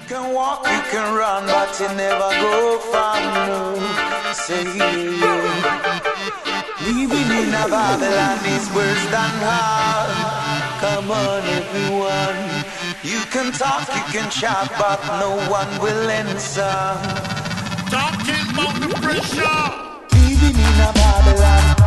can walk, you can run, but you never go far. No, say yeah. Living in a Babylon is worse than hard. Come on, everyone. You can talk, you can chat, but no one will answer. Talking about the pressure. Living in a Babylon